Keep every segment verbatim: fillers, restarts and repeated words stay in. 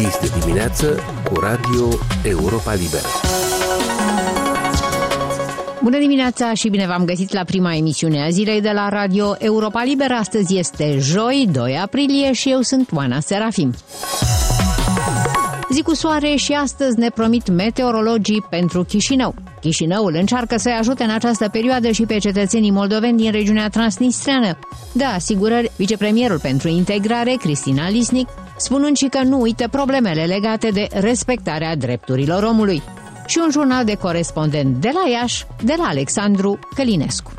Este dimineață cu Radio Europa Liberă. Bună dimineața și bine v-am găsit la prima emisiune a zilei de la Radio Europa Liberă. Astăzi este joi, doi aprilie și eu sunt Oana Serafim. Zi cu soare și astăzi ne promit meteorologii pentru Chișinău. Chișinăul încearcă să-i ajute în această perioadă și pe cetățenii moldoveni din regiunea transnistreană. Da asigurări vicepremierul pentru integrare, Cristina Lisnic, spunând și că nu uită problemele legate de respectarea drepturilor omului. Și un jurnal de corespondent de la Iași, de la Alexandru Călinescu.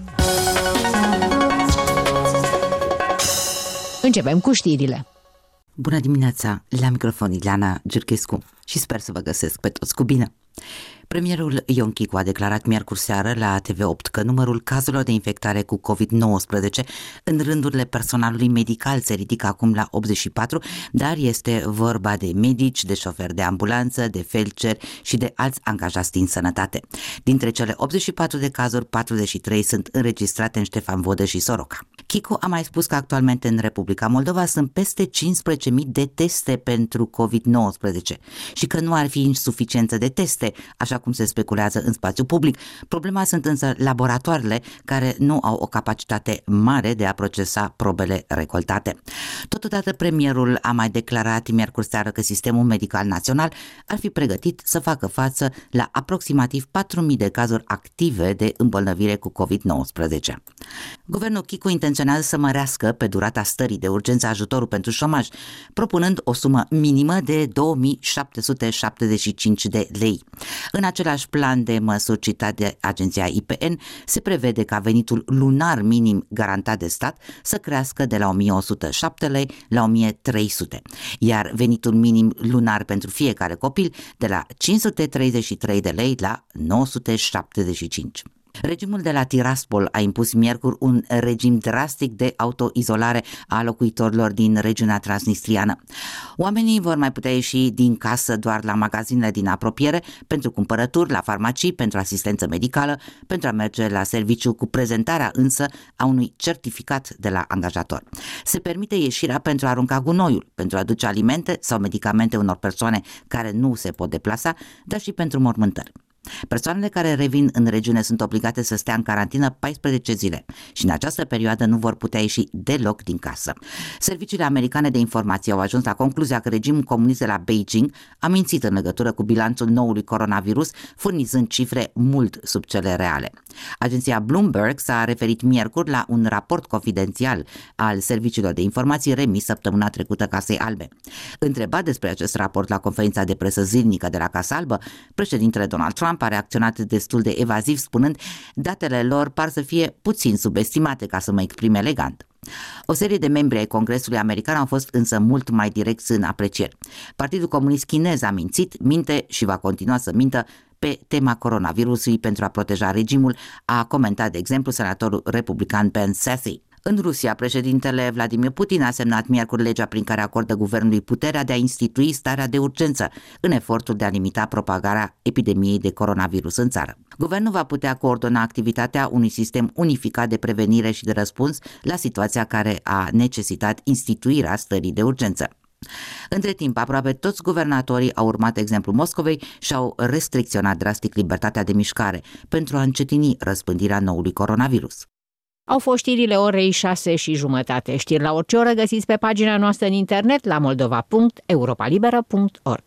Începem cu știrile. Bună dimineața, la microfon Ileana Giurchescu și sper să vă găsesc pe toți cu bine. Premierul Ion Chicu a declarat miercuri seară la T V opt că numărul cazurilor de infectare cu covid nouăsprezece în rândurile personalului medical se ridică acum la optzeci și patru, dar este vorba de medici, de șoferi de ambulanță, de felceri și de alți angajați din sănătate. Dintre cele optzeci și patru de cazuri, patruzeci și trei sunt înregistrate în Ștefan Vodă și Soroca. Chicu a mai spus că actualmente în Republica Moldova sunt peste cincisprezece mii de teste pentru covid nouăsprezece și că nu ar fi insuficiență de teste, așa cum se speculează în spațiu public. Problema sunt însă laboratoarele care nu au o capacitate mare de a procesa probele recoltate. Totodată premierul a mai declarat miercuri seară că sistemul medical național ar fi pregătit să facă față la aproximativ patru mii de cazuri active de îmbolnăvire cu covid nouăsprezece. Guvernul Chicu intenționează să mărească pe durata stării de urgență ajutorul pentru șomaj, propunând o sumă minimă de două mii șapte sute șaptezeci și cinci de lei. În același plan de măsuri citat de agenția I P N, se prevede ca venitul lunar minim garantat de stat să crească de la o mie o sută șapte lei la o mie trei sute, iar venitul minim lunar pentru fiecare copil de la cinci sute treizeci și trei de lei la nouă sute șaptezeci și cinci. Regimul de la Tiraspol a impus miercuri un regim drastic de autoizolare a locuitorilor din regiunea transnistriană. Oamenii vor mai putea ieși din casă doar la magazinele din apropiere, pentru cumpărături, la farmacii, pentru asistență medicală, pentru a merge la serviciu cu prezentarea însă a unui certificat de la angajator. Se permite ieșirea pentru a arunca gunoiul, pentru a aduce alimente sau medicamente unor persoane care nu se pot deplasa, dar și pentru mormântări. Persoanele care revin în regiune sunt obligate să stea în carantină paisprezece zile și în această perioadă nu vor putea ieși deloc din casă. Serviciile americane de informații au ajuns la concluzia că regimul comunist de la Beijing a mințit în legătură cu bilanțul noului coronavirus, furnizând cifre mult sub cele reale. Agenția Bloomberg s-a referit miercuri la un raport confidențial al serviciilor de informații remis săptămâna trecută Casei Albe. Întrebat despre acest raport la conferința de presă zilnică de la Casa Albă, președintele Donald Trump a reacționat destul de evaziv, spunând: datele lor par să fie puțin subestimate, ca să mă exprim elegant. O serie de membri ai Congresului American au fost însă mult mai direcți în aprecieri. Partidul Comunist Chinez a mințit, minte și va continua să mintă pe tema coronavirusului pentru a proteja regimul, a comentat, de exemplu, senatorul republican Ben Sasse. În Rusia, președintele Vladimir Putin a semnat miercuri legea prin care acordă guvernului puterea de a institui starea de urgență în efortul de a limita propagarea epidemiei de coronavirus în țară. Guvernul va putea coordona activitatea unui sistem unificat de prevenire și de răspuns la situația care a necesitat instituirea stării de urgență. Între timp, aproape toți guvernatorii au urmat exemplul Moscovei și au restricționat drastic libertatea de mișcare pentru a încetini răspândirea noului coronavirus. Au fost știrile orei șase și jumătate. Știri la orice oră găsiți pe pagina noastră în internet la moldova punct europa liberă punct org.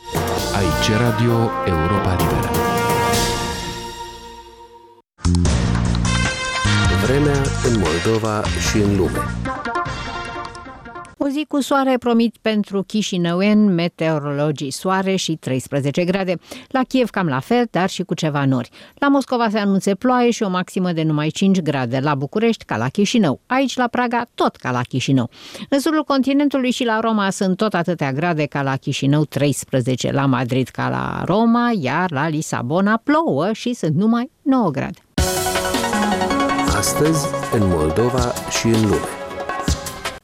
Aici Radio Europa Liberă. Vremea în Moldova și în lume. O zi cu soare promit pentru chișinăueni, meteorologii, soare și treisprezece grade. La Kiev cam la fel, dar și cu ceva nori. La Moscova se anunțe ploaie și o maximă de numai cinci grade. La București ca la Chișinău. Aici la Praga tot ca la Chișinău. În sudul continentului și la Roma sunt tot atâtea grade ca la Chișinău, treisprezece. La Madrid ca la Roma, iar la Lisabona plouă și sunt numai nouă grade. Astăzi în Moldova și în lume.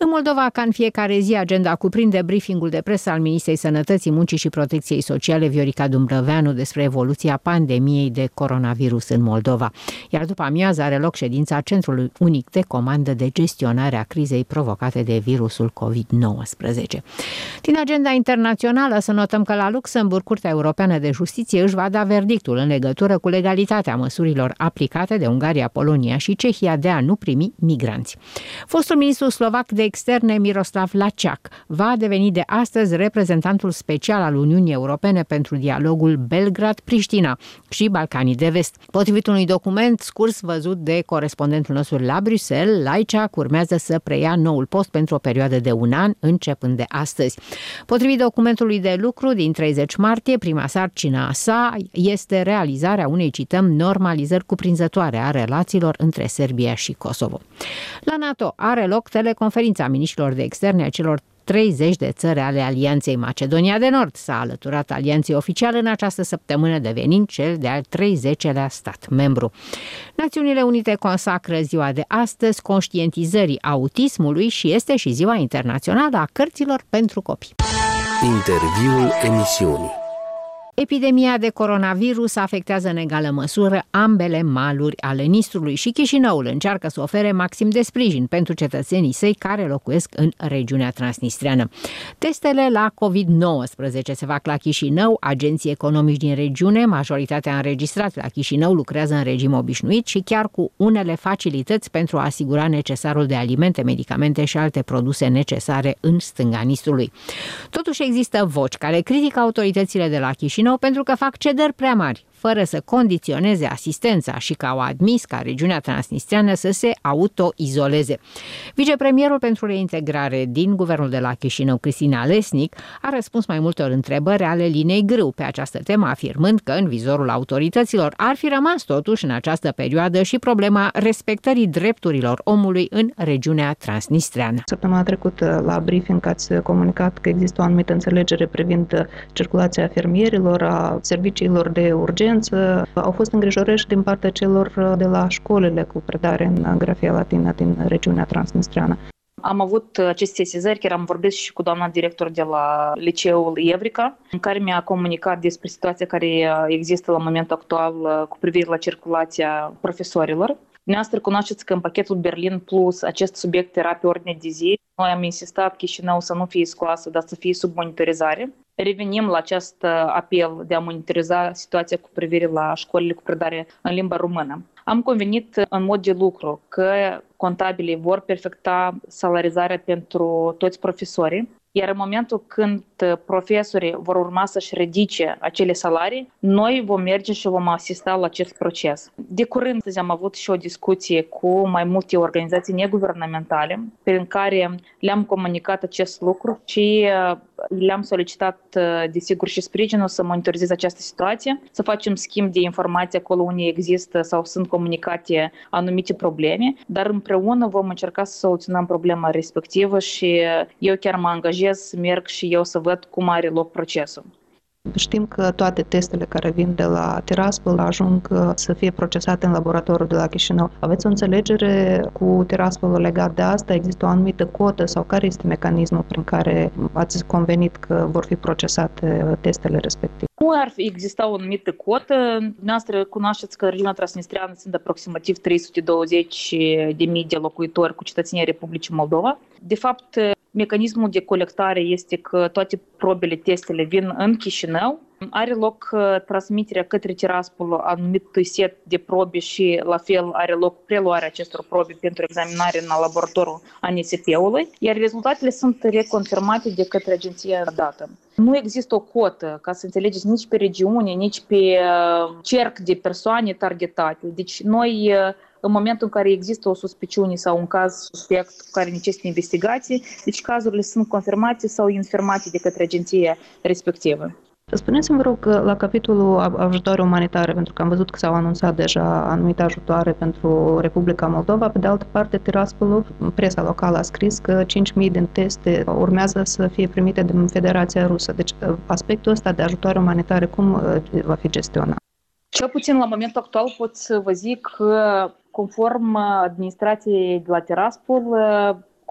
În Moldova, ca în fiecare zi, agenda cuprinde briefingul de presă al Ministrei Sănătății, Muncii și Protecției Sociale, Viorica Dumbrăveanu, despre evoluția pandemiei de coronavirus în Moldova. Iar după amiază are loc ședința Centrului Unic de Comandă de Gestionare a crizei provocate de virusul covid nouăsprezece. Din agenda internațională să notăm că la Luxemburg, Curtea Europeană de Justiție își va da verdictul în legătură cu legalitatea măsurilor aplicate de Ungaria, Polonia și Cehia de a nu primi migranți. Fostul ministru slovac de externe Miroslav Lajčák va deveni de astăzi reprezentantul special al Uniunii Europene pentru dialogul Belgrad-Priștina și Balcanii de Vest. Potrivit unui document scurs văzut de corespondentul nostru la Bruxelles, Lajčák urmează să preia noul post pentru o perioadă de un an, începând de astăzi. Potrivit documentului de lucru din treizeci martie, prima sarcină a sa este realizarea unei, cităm, normalizări cuprinzătoare a relațiilor între Serbia și Kosovo. La NATO are loc teleconferința miniștrilor de externe a celor treizeci de țări ale Alianței. Macedonia de Nord s-a alăturat alianței oficiale în această săptămână, devenind cel de-al treizecilea stat membru. Națiunile Unite consacră ziua de astăzi conștientizării autismului și este și ziua internațională a cărților pentru copii. Interviul emisiunii. Epidemia de coronavirus afectează în egală măsură ambele maluri ale Nistrului și Chișinăul încearcă să ofere maxim de sprijin pentru cetățenii săi care locuiesc în regiunea transnistreană. Testele la covid nouăsprezece se fac la Chișinău, agenții economici din regiune, majoritatea înregistrate la Chișinău lucrează în regim obișnuit și chiar cu unele facilități pentru a asigura necesarul de alimente, medicamente și alte produse necesare în stânga Nistrului. Totuși există voci care critică autoritățile de la Chișinău pentru că fac cedări prea mari, fără să condiționeze asistența și că au admis ca regiunea transnistreană să se auto-izoleze. Vicepremierul pentru reintegrare din guvernul de la Chișinău, Cristina Lesnic, a răspuns mai multor întrebări ale Linei Grâu pe această temă, afirmând că în vizorul autorităților ar fi rămas totuși în această perioadă și problema respectării drepturilor omului în regiunea transnistreană. Săptămâna trecută la briefing ați comunicat că există o anumită înțelegere privind circulația fermierilor, a serviciilor de urgență. Au fost îngrijorări din partea celor de la școlile cu predare în grafia latină din regiunea transnistreană. Am avut aceste sesizări, chiar am vorbit și cu doamna director de la liceul Evrica, în care mi-a comunicat despre situația care există la momentul actual cu privire la circulația profesorilor. Dumneavoastră cunoașteți că în pachetul Berlin Plus acest subiect era pe ordine de zi. Noi am insistat Chișinău să nu fie scoasă, dar să fie sub monitorizare. Revenim la acest apel de a monitoriza situația cu privire la școlile cu predare în limba română. Am convenit în mod de lucru că contabilii vor perfecta salarizarea pentru toți profesorii, iar în momentul când profesorii vor urma să-și ridice acele salarii, noi vom merge și vom asista la acest proces. De curând am avut și o discuție cu mai multe organizații neguvernamentale, prin care le-am comunicat acest lucru și le-am solicitat, desigur, și sprijinul să monitorizeze această situație, să facem schimb de informații acolo unde există sau sunt comunicate anumite probleme, dar împreună vom încerca să soluționăm problema respectivă și eu chiar mă angajez să merg și eu să văd cum are loc procesul. Știm că toate testele care vin de la Tiraspol ajung să fie procesate în laboratorul de la Chișinău. Aveți o înțelegere cu Tiraspolul legat de asta? Există o anumită cotă sau care este mecanismul prin care ați convenit că vor fi procesate testele respective? Nu ar fi exista o anumită cotă. Dumneavoastră cunoașteți că regiunea transnistreană sunt aproximativ trei sute douăzeci de mii de locuitori cu cetățenia Republicii Moldova. De fapt, mecanismul de colectare este că toate probele, testele vin în Chișinău. Are loc transmiterea către Tiraspol anumitui set de probe și la fel are loc preluarea acestor probe pentru examinare în laboratorul A N S P-ului, iar rezultatele sunt reconfirmate de către agenția dată. Nu există o cotă, ca să înțelegeți, nici pe regiune, nici pe cerc de persoane targetate. Deci noi, în momentul în care există o suspiciune sau un caz suspect care necesită investigații, deci cazurile sunt confirmate sau infirmate de către agenția respectivă. Spuneți-mi, vă rog, la capitolul ajutoare umanitare, pentru că am văzut că s-au anunțat deja anumite ajutoare pentru Republica Moldova. Pe de altă parte, Tiraspolul, presa locală a scris că cinci mii din teste urmează să fie primite din Federația Rusă. Deci aspectul ăsta de ajutoare umanitare, cum va fi gestionat? Cel puțin la momentul actual pot să vă zic că, conform administrației de la Tiraspol,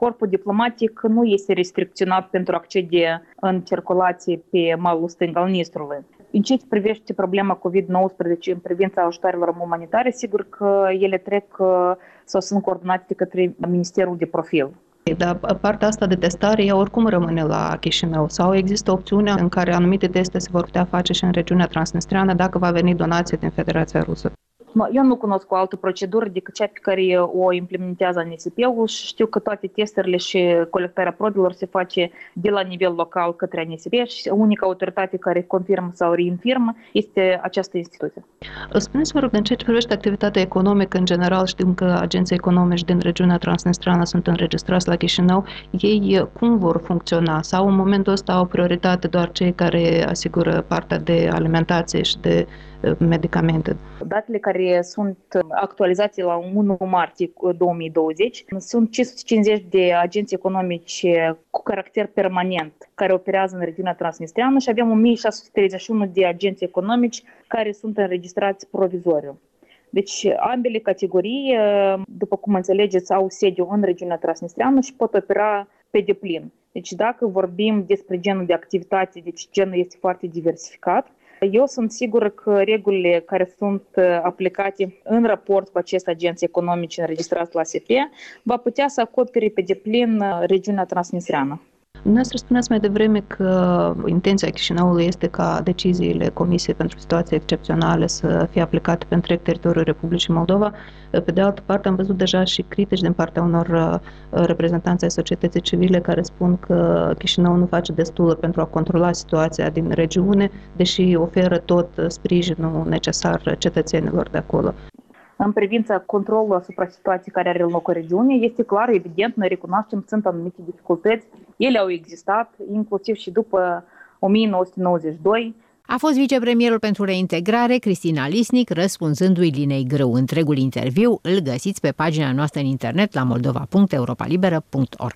corpul diplomatic nu este restricționat pentru a accede în circulație pe malul stâng al Nistrului. În ce privește problema covid nouăsprezece în privința ajutoarelor umanitare, sigur că ele trec sau sunt coordonate de către Ministerul de Profil. Dar partea asta de testare, ea oricum rămâne la Chișinău sau există opțiunea în care anumite teste se vor putea face și în regiunea transnistreană dacă va veni donație din Federația Rusă? Eu nu cunosc o altă procedură decât cea pe care o implementează N S P-ul și știu că toate testările și colectarea probelor se face de la nivel local către N S P și unica autoritate care confirmă sau reinfirmă este această instituție. Spuneți, vă rog, în ceea ce privește activitatea economică în general, știm că agenții economici din regiunea transnistreană sunt înregistrați la Chișinău. Ei cum vor funcționa? Sau în momentul ăsta au prioritate doar cei care asigură partea de alimentație și de medicamente? Datele care sunt actualizate la unu martie două mii douăzeci sunt cinci sute cincizeci de agenți economici cu caracter permanent care operează în regiunea transnistreană și avem o mie șase sute treizeci și unu de agenți economici care sunt înregistrați provizoriu. Deci ambele categorii, după cum înțelegeți, au sediu în regiunea transnistreană și pot opera pe deplin. Deci dacă vorbim despre genul de activitate, deci genul este foarte diversificat, eu sunt sigură că regulile care sunt aplicate în raport cu acest agenți economici înregistrați la S P va putea să acopere pe deplin regiunea transnistreană. Dumneavoastră spuneați mai devreme că intenția Chișinăului este ca deciziile Comisiei pentru situații excepționale să fie aplicate pe întreg teritoriul Republicii Moldova. Pe de altă parte, am văzut deja și critici din partea unor reprezentanți ai societății civile care spun că Chișinău nu face destul pentru a controla situația din regiune, deși oferă tot sprijinul necesar cetățenilor de acolo. În privința controlului asupra situației care are loc în regiune, este clar, evident, noi recunoaștem, sunt anumite dificultăți. Ele au existat, inclusiv și după o mie nouă sute nouăzeci și doi. A fost vicepremierul pentru reintegrare, Cristina Lisnic, răspunzându-i Linei Grâu. Întregul interviu îl găsiți pe pagina noastră în internet la moldova punct europalibera punct org.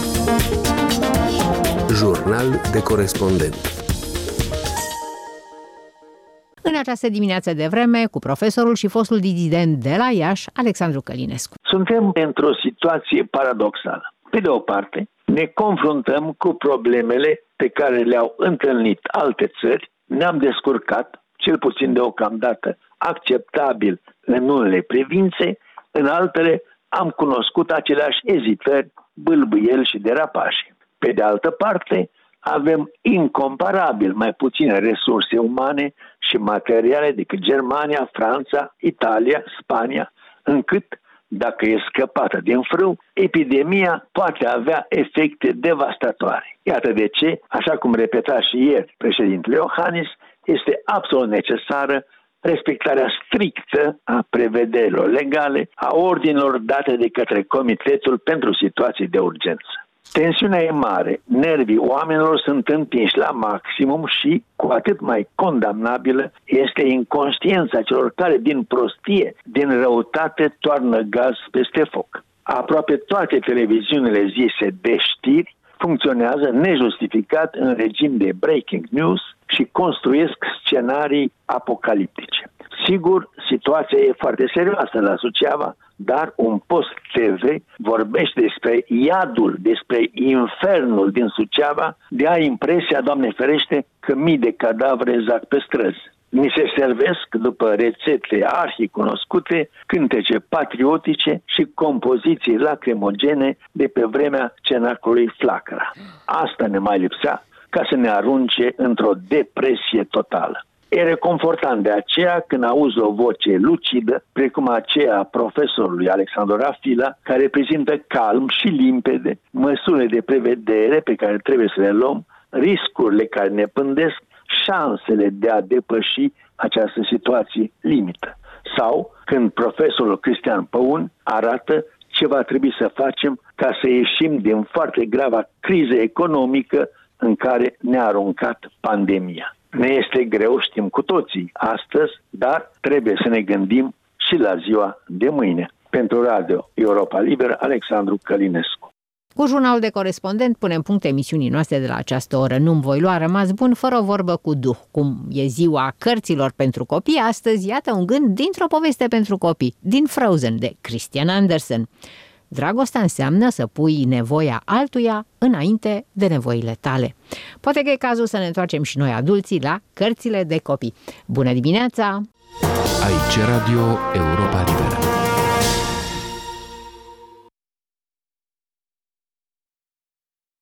Jurnal de corespondent. În această dimineață de vreme, cu profesorul și fostul dizident de la Iași, Alexandru Călinescu. Suntem într-o situație paradoxală. Pe de o parte, ne confruntăm cu problemele pe care le-au întâlnit alte țări, ne-am descurcat, cel puțin deocamdată, acceptabil în unele privințe, în altele am cunoscut aceleași ezitări, bâlbâieli și derapaje. Pe de altă parte, avem incomparabil mai puține resurse umane și materiale decât Germania, Franța, Italia, Spania, încât, dacă e scăpată din frâu, epidemia poate avea efecte devastatoare. Iată de ce, așa cum repeta și ieri președintele Iohannis, este absolut necesară respectarea strictă a prevederilor legale, a ordinelor date de către Comitetul pentru Situații de Urgență. Tensiunea e mare, nervii oamenilor sunt împinși la maximum și, cu atât mai condamnabilă, este inconștiența celor care, din prostie, din răutate, toarnă gaz peste foc. Aproape toate televiziunile zise de știri funcționează nejustificat în regim de breaking news și construiesc scenarii apocaliptice. Sigur, situația e foarte serioasă la Suceava, dar un post T V vorbește despre iadul, despre infernul din Suceava, de a impresia, Doamne ferește, că mii de cadavre zac pe străzi. Ni se servesc, după rețete arhicunoscute, cântece patriotice și compoziții lacrimogene de pe vremea cenacului Flacăra. Asta ne mai lipsea ca să ne arunce într-o depresie totală. E reconfortant de aceea când auzi o voce lucidă, precum aceea a profesorului Alexandru Rafila, care prezintă calm și limpede măsurile de prevedere pe care trebuie să le luăm, riscurile care ne pândesc, șansele de a depăși această situație limită. Sau când profesorul Cristian Păun arată ce va trebui să facem ca să ieșim din foarte grava criză economică în care ne-a aruncat pandemia. Ne este greu, știm cu toții, astăzi, dar trebuie să ne gândim și la ziua de mâine. Pentru Radio Europa Liberă, Alexandru Călinescu. Cu jurnalul de corespondent punem punct emisiunii noastre de la această oră. Nu-mi voi lua, rămas bun, fără o vorbă cu duh. Cum e ziua cărților pentru copii, astăzi iată un gând dintr-o poveste pentru copii, din Frozen, de Christian Andersen. Dragostea înseamnă să pui nevoia altuia înainte de nevoile tale. Poate că e cazul să ne întoarcem și noi adulții la cărțile de copii. Bună dimineața! Aici Radio Europa Liberă.